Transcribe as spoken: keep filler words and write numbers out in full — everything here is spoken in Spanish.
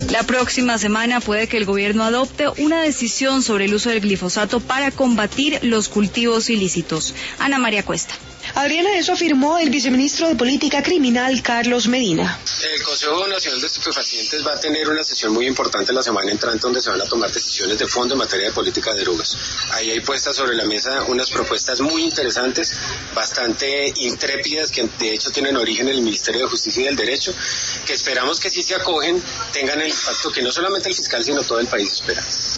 La próxima semana puede que el gobierno adopte una decisión sobre el uso del glifosato para combatir los cultivos ilícitos. Ana María Cuesta. Adriana, eso afirmó el viceministro de Política Criminal, Carlos Medina. El Consejo Nacional de Estupefacientes va a tener una sesión muy importante la semana entrante donde se van a tomar decisiones de fondo en materia de política de drogas. Ahí hay puestas sobre la mesa unas propuestas muy interesantes, bastante intrépidas, que de hecho tienen origen en el Ministerio de Justicia y del Derecho, que esperamos que si se acogen tengan el impacto que no solamente el fiscal sino todo el país espera.